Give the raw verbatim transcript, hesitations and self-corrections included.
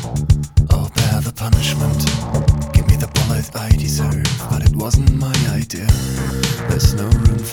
I'll bear the punishment. Give me the bullet I deserve, but it wasn't my idea. There's no room for